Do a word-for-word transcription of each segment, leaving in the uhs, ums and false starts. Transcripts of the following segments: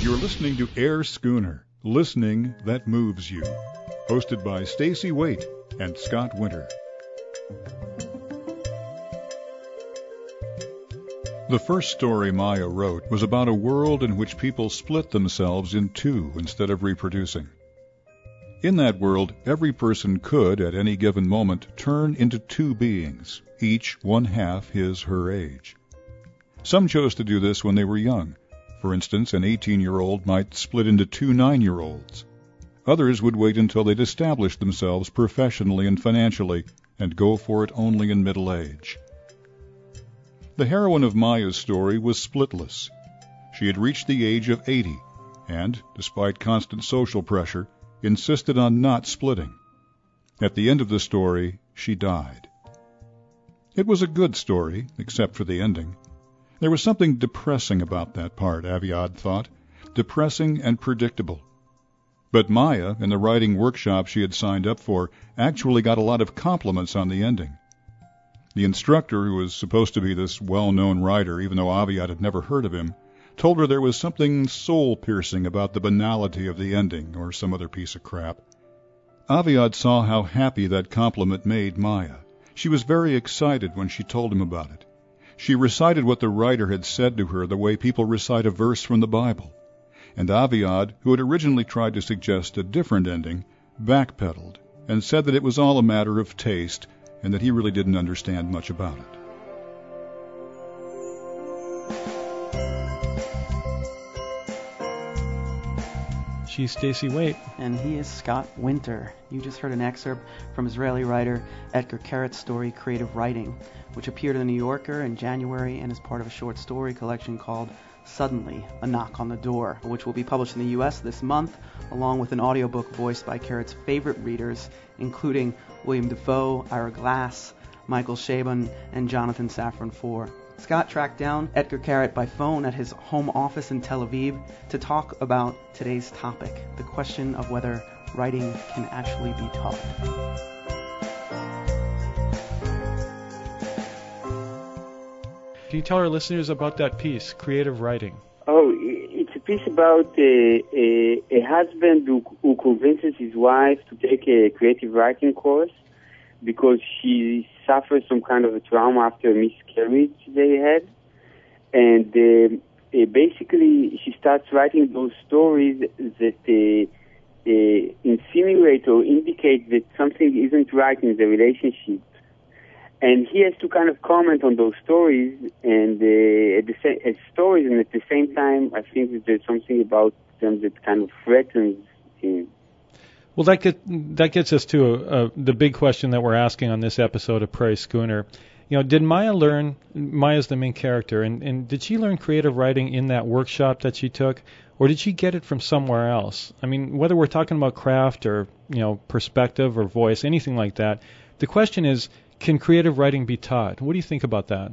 You're listening to Air Schooner, Listening That Moves You, hosted by Stacy Waite and Scott Winter. The first story Maya wrote was about a world in which people split themselves in two instead of reproducing. In that world, every person could, at any given moment, turn into two beings, each one half his her age. Some chose to do this when they were young. For instance, an eighteen-year-old might split into two nine-year-olds. Others would wait until they'd established themselves professionally and financially and go for it only in middle age. The heroine of Maya's story was splitless. She had reached the age of eighty and, despite constant social pressure, insisted on not splitting. At the end of the story, she died. It was a good story, except for the ending. There was something depressing about that part, Aviad thought, depressing and predictable. But Maya, in the writing workshop she had signed up for, actually got a lot of compliments on the ending. The instructor, who was supposed to be this well-known writer, even though Aviad had never heard of him, told her there was something soul-piercing about the banality of the ending, or some other piece of crap. Aviad saw how happy that compliment made Maya. She was very excited when she told him about it. She recited what the writer had said to her the way people recite a verse from the Bible. And Aviad, who had originally tried to suggest a different ending, backpedaled and said that it was all a matter of taste and that he really didn't understand much about it. She's Stacy Waite. And he is Scott Winter. You just heard an excerpt from Israeli writer Etgar Keret's story Creative Writing, which appeared in The New Yorker in January and is part of a short story collection called Suddenly, A Knock on the Door, which will be published in the U S this month, along with an audiobook voiced by Keret's favorite readers, including William Dafoe, Ira Glass, Michael Chabon, and Jonathan Safran Foer. Scott tracked down Etgar Keret by phone at his home office in Tel Aviv to talk about today's topic, the question of whether writing can actually be taught. Can you tell our listeners about that piece, Creative Writing? Oh, it's a piece about a, a, a husband who, who convinces his wife to take a creative writing course because she suffers some kind of a trauma after a miscarriage they had. And uh, uh, basically she starts writing those stories that uh, uh, insinuate or indicate that something isn't right in the relationship. And he has to kind of comment on those stories and uh, at the same as stories, and at the same time, I think that there's something about them that kind of threatens him. Well, that get, that gets us to a, a, the big question that we're asking on this episode of Prairie Schooner. You know, did Maya learn? Maya's the main character, and, and did she learn creative writing in that workshop that she took, or did she get it from somewhere else? I mean, whether we're talking about craft or you know perspective or voice, anything like that, the question is, can creative writing be taught? What do you think about that?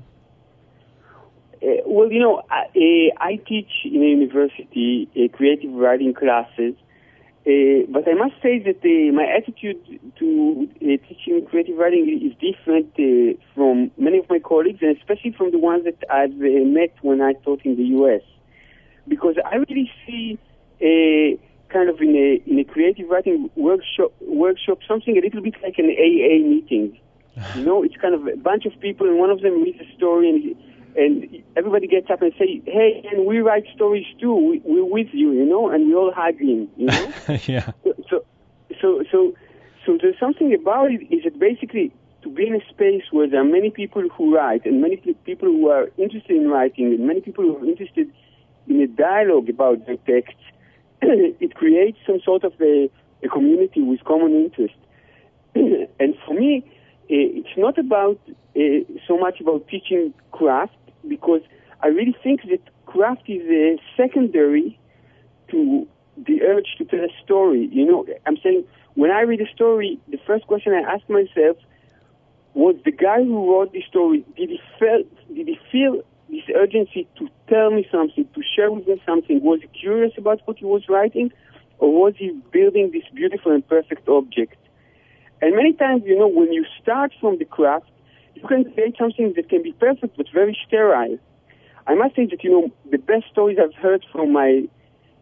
Uh, well, you know, I, uh, I teach in a university uh, creative writing classes, uh, but I must say that uh, my attitude to uh, teaching creative writing is different uh, from many of my colleagues, and especially from the ones that I've uh, met when I taught in the U S Because I really see a kind of in a in a creative writing workshop workshop something a little bit like an A A meeting. You know, it's kind of a bunch of people, and one of them reads a story, and and everybody gets up and say, "Hey, and we write stories too. We, we're with you," you know, and we all hug him, you know. Yeah. So, so, so, so there's something about it. Is that basically to be in a space where there are many people who write, and many people who are interested in writing, and many people who are interested in a dialogue about their texts. It creates some sort of a, a community with common interest, and for me. Uh, it's not about uh, so much about teaching craft, because I really think that craft is uh, secondary to the urge to tell a story. You know, I'm saying when I read a story, the first question I ask myself was: the guy who wrote the story, did he feel did he feel this urgency to tell me something, to share with me something? Was he curious about what he was writing, or was he building this beautiful and perfect object? And many times, you know, when you start from the craft, you can create something that can be perfect but very sterile. I must say that, you know, the best stories I've heard from my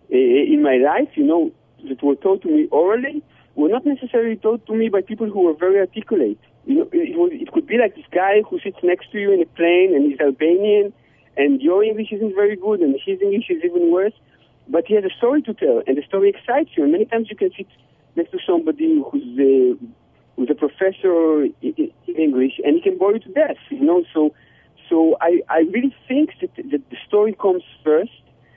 in my life, you know, that were taught to me orally, were not necessarily taught to me by people who were very articulate. You know, it, was, it could be like this guy who sits next to you in a plane and he's Albanian, and your English isn't very good, and his English is even worse, but he has a story to tell, and the story excites you. And many times you can sit next to somebody who's uh, who's a professor in English, and he can bore you to death. You know, so so I, I really think that, that the story comes first,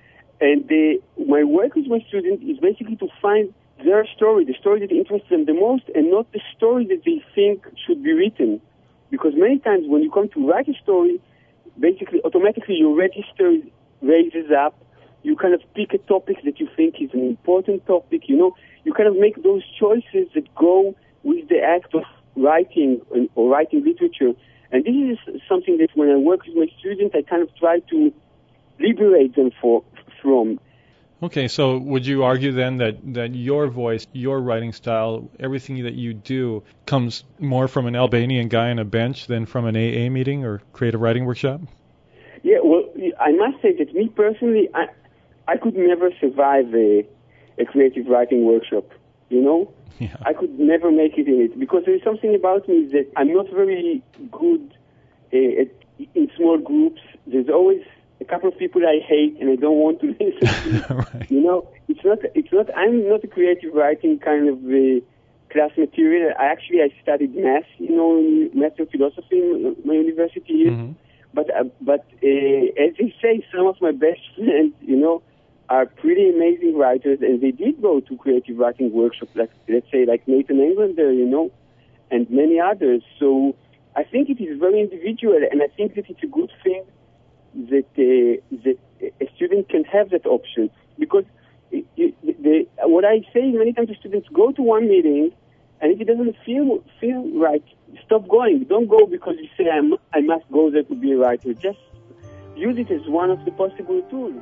and the, my work with my students is basically to find their story, the story that interests them the most, and not the story that they think should be written. Because many times when you come to write a story, basically automatically your register raises up. You kind of pick a topic that you think is an important topic. You know, you kind of make those choices that go with the act of writing or writing literature. And this is something that when I work with my students, I kind of try to liberate them for, from. Okay, so would you argue then that, that your voice, your writing style, everything that you do comes more from an Albanian guy on a bench than from an A A meeting or creative writing workshop? Yeah, well, I must say that me personally, I, I could never survive a, a creative writing workshop, you know? Yeah. I could never make it in it, because there is something about me that I'm not very good uh, at, in small groups. There's always a couple of people I hate and I don't want to listen to. Right. You know, it's not, it's not, I'm not a creative writing kind of uh, class material. I actually, I studied math, you know, math and philosophy in my university years. Mm-hmm. But, uh, but uh, as they say, some of my best friends, you know, are pretty amazing writers, and they did go to creative writing workshops, like, let's say, like Nathan Englander, you know, and many others. So I think it is very individual, and I think that it's a good thing that uh, that a student can have that option, because it, it, the, what I say many times to students, go to one meeting, and if it doesn't feel feel right, stop going. Don't go because you say I'm, I must go there to be a writer. Just use it as one of the possible tools.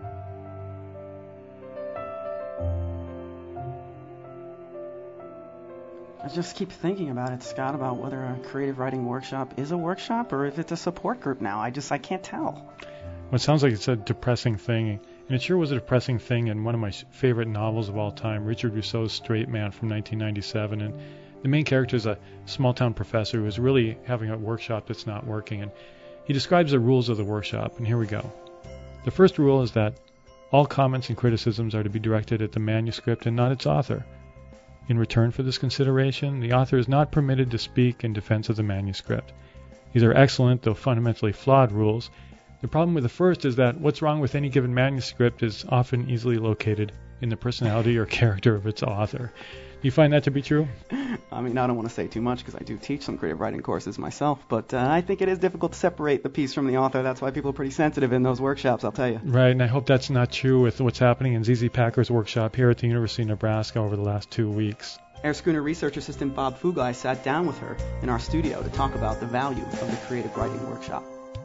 I just keep thinking about it, Scott, about whether a creative writing workshop is a workshop or if it's a support group now. I just, I can't tell. Well, it sounds like it's a depressing thing, and it sure was a depressing thing in one of my favorite novels of all time, Richard Rousseau's Straight Man from nineteen ninety-seven, and the main character is a small-town professor who is really having a workshop that's not working, and he describes the rules of the workshop, and here we go. The first rule is that all comments and criticisms are to be directed at the manuscript and not its author. In return for this consideration, the author is not permitted to speak in defense of the manuscript. These are excellent, though fundamentally flawed rules. The problem with the first is that what's wrong with any given manuscript is often easily located in the personality or character of its author. Do you find that to be true? I mean, I don't want to say too much because I do teach some creative writing courses myself, but uh, I think it is difficult to separate the piece from the author. That's why people are pretty sensitive in those workshops, I'll tell you. Right, and I hope that's not true with what's happening in Z Z Packer's workshop here at the University of Nebraska over the last two weeks. Air Schooner research assistant Bob Fugai sat down with her in our studio to talk about the value of the creative writing workshop.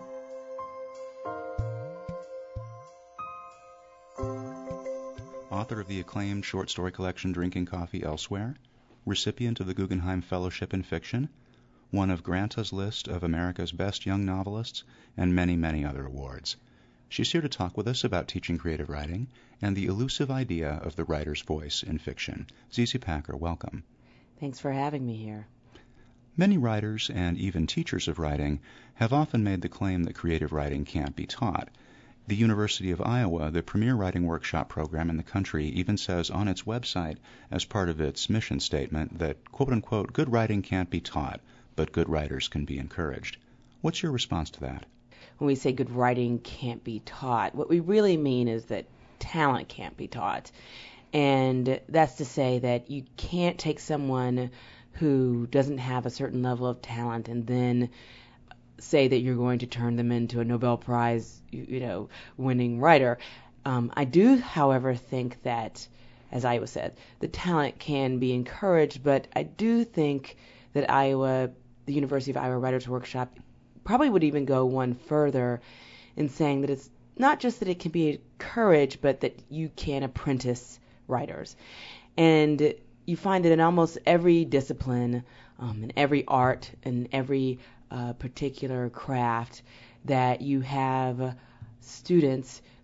Author of the acclaimed short story collection Drinking Coffee Elsewhere, recipient of the Guggenheim Fellowship in Fiction, one of Granta's list of America's best young novelists, and many, many other awards. She's here to talk with us about teaching creative writing and the elusive idea of the writer's voice in fiction. Z Z Packer, welcome. Thanks for having me here. Many writers and even teachers of writing have often made the claim that creative writing can't be taught. The University of Iowa, the premier writing workshop program in the country, even says on its website, as part of its mission statement, that, quote-unquote, good writing can't be taught, but good writers can be encouraged. What's your response to that? When we say good writing can't be taught, what we really mean is that talent can't be taught. And that's to say that you can't take someone who doesn't have a certain level of talent and then say that you're going to turn them into a Nobel Prize, you, you know, winning writer. Um, I do, however, think that, as Iowa said, the talent can be encouraged, but I do think that Iowa, the University of Iowa Writers Workshop, probably would even go one further in saying that it's not just that it can be encouraged, but that you can apprentice writers. And you find that in almost every discipline, um, in every art, in every uh, particular craft, that you have students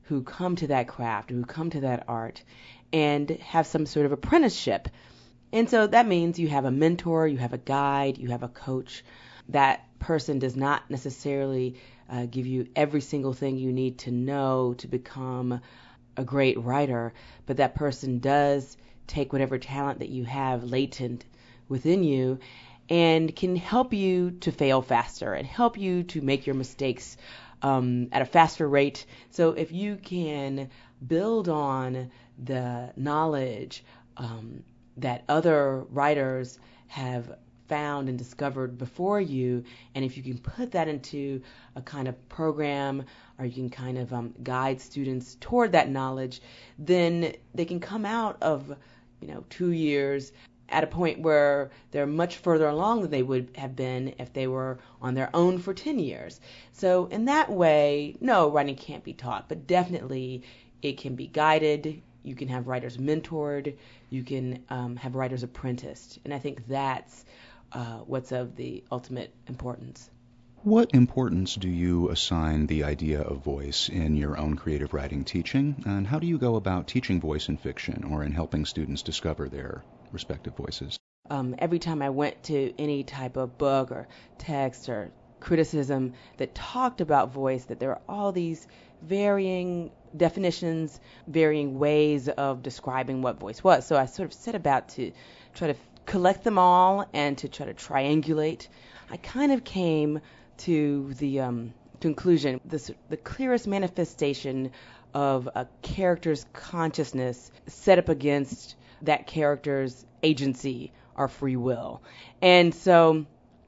who come to that craft, who come to that art, and have some sort of apprenticeship. And so that means you have a mentor, you have a guide, you have a coach. That person does not necessarily uh, give you every single thing you need to know to become a great writer, but that person does take whatever talent that you have latent within you and can help you to fail faster and help you to make your mistakes um, at a faster rate. So if you can build on the knowledge um, that other writers have found and discovered before you, and if you can put that into a kind of program, or you can kind of um, guide students toward that knowledge, then they can come out of, you know, two years at a point where they're much further along than they would have been if they were on their own for ten years. So in that way, no, writing can't be taught, but definitely it can be guided. You can have writers mentored. You can um, have writers apprenticed. And I think that's uh, what's of the ultimate importance. What importance do you assign the idea of voice in your own creative writing teaching? And how do you go about teaching voice in fiction or in helping students discover their respective voices? Um, every time I went to any type of book or text or criticism that talked about voice, that there are all these varying definitions, varying ways of describing what voice was. So I sort of set about to try to collect them all and to try to triangulate. I kind of came to the um, conclusion, this, the clearest manifestation of a character's consciousness set up against that character's agency or free will. And so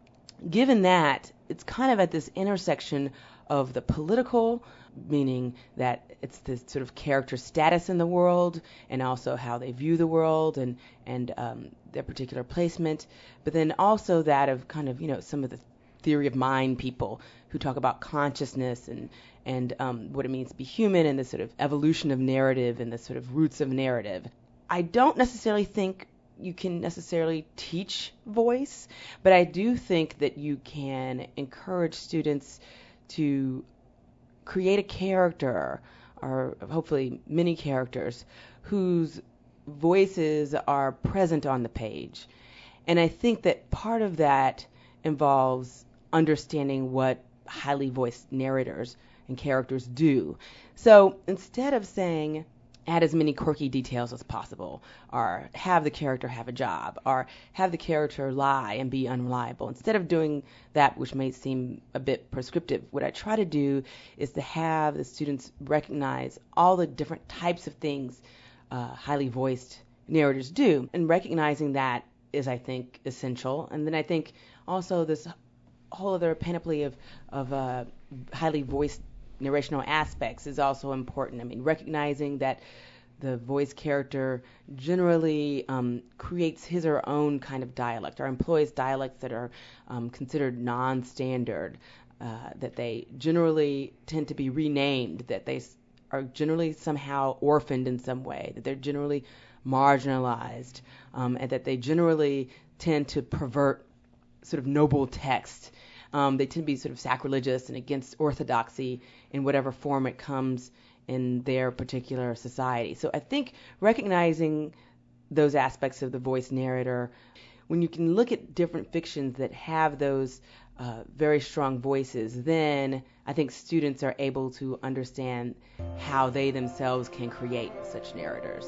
given that, it's kind of at this intersection of the political, meaning that it's this sort of character status in the world, and also how they view the world and and um, their particular placement, but then also that of kind of, you know, some of the theory of mind people who talk about consciousness and and um, what it means to be human, and the sort of evolution of narrative and the sort of roots of narrative. I don't necessarily think you can necessarily teach voice, but I do think that you can encourage students to create a character, or hopefully many characters, whose voices are present on the page. And I think that part of that involves understanding what highly voiced narrators and characters do. So instead of saying, add as many quirky details as possible, or have the character have a job, or have the character lie and be unreliable, instead of doing that, which may seem a bit prescriptive, what I try to do is to have the students recognize all the different types of things uh, highly voiced narrators do, and recognizing that is, I think, essential. And then I think also this whole other panoply of, of uh, highly voiced narrational aspects is also important. I mean, recognizing that the voice character generally um, creates his or her own kind of dialect, or employs dialects that are um, considered non-standard, uh, that they generally tend to be renamed, that they are generally somehow orphaned in some way, that they're generally marginalized, um, and that they generally tend to pervert sort of noble text. Um, they tend to be sort of sacrilegious and against orthodoxy in whatever form it comes in their particular society. So I think recognizing those aspects of the voice narrator, when you can look at different fictions that have those uh, very strong voices, then I think students are able to understand how they themselves can create such narrators.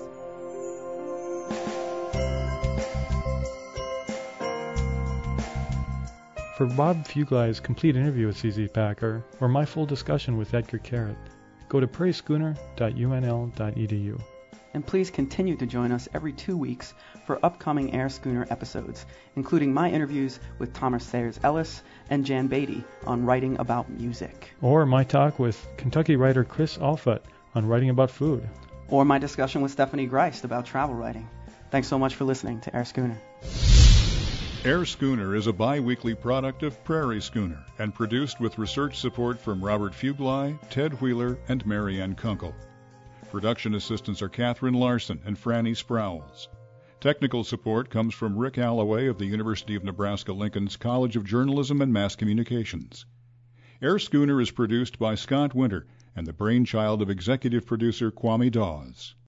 For Bob Fuglei's complete interview with Z Z Packer, or my full discussion with Edgar Carrott, go to prairie schooner dot u n l dot e d u. And please continue to join us every two weeks for upcoming Air Schooner episodes, including my interviews with Thomas Sayers Ellis and Jan Beatty on writing about music. Or my talk with Kentucky writer Chris Alfut on writing about food. Or my discussion with Stephanie Greist about travel writing. Thanks so much for listening to Air Schooner. Air Schooner is a bi-weekly product of Prairie Schooner and produced with research support from Robert Fuglei, Ted Wheeler, and Marianne Kunkel. Production assistants are Catherine Larson and Franny Sprowls. Technical support comes from Rick Alloway of the University of Nebraska-Lincoln's College of Journalism and Mass Communications. Air Schooner is produced by Scott Winter and the brainchild of executive producer Kwame Dawes.